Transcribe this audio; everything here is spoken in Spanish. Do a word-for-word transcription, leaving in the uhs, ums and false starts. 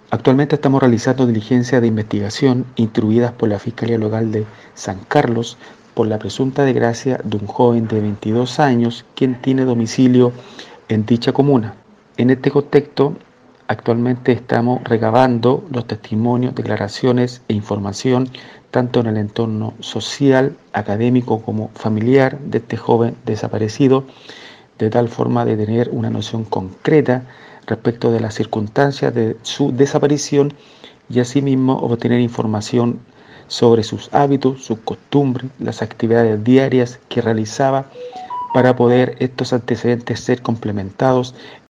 Actualmente estamos realizando diligencias de investigación instruidas por la Fiscalía Local de San Carlos por la presunta desgracia de un joven de veintidós años quien tiene domicilio en dicha comuna. En este contexto, actualmente estamos recabando los testimonios, declaraciones e información tanto en el entorno social, académico como familiar de este joven desaparecido, de tal forma de tener una noción concreta respecto de las circunstancias de su desaparición y asimismo obtener información sobre sus hábitos, sus costumbres, las actividades diarias que realizaba para poder estos antecedentes ser complementados